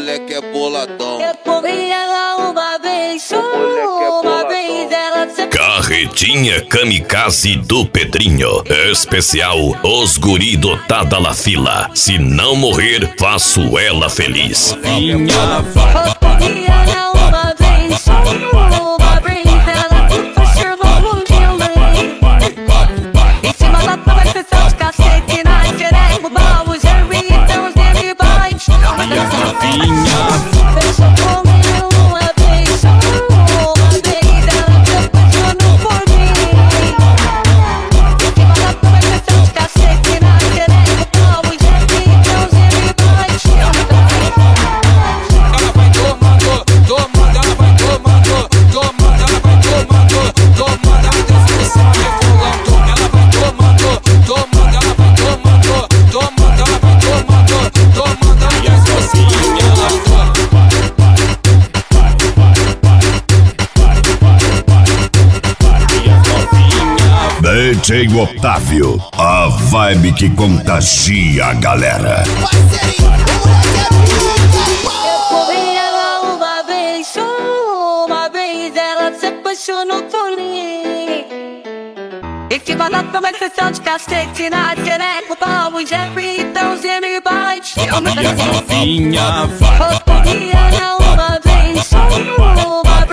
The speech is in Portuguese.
moleque é boladão. Eu comi ela uma vez ela se... Carretinha Kamikaze do Pedrinho. Especial Os Guri do Tada La Fila. Se não morrer, faço ela feliz. Eu comi ela uma vez ela se transformou num violão. Em cima da tua sessão de cacete na xereca, o baú, os Jerry, então os Danny Boys. Pensou comigo uma vez ela se apaixonou por mim. Em cima da tua sessão de cacete na xereca, o baú, os Jerry, então os Danny Boys. Ela vai tomando, tomando, ela vai tomando, tomando, ela vai tomando, tomando, ela desce por cima rebolando. Ela vai tomando, tomando, ela vai tomando, tomando, ela vai tomando, tomando, ela desce por cima DJ Otávio, a vibe que contagia a galera. Eu comi ela uma vez ela se apaixonou por mim. Em cima da tua sessão de cacete na xereca, o baú, os Jerry, então os Danny Boys. Eu comi ela uma vez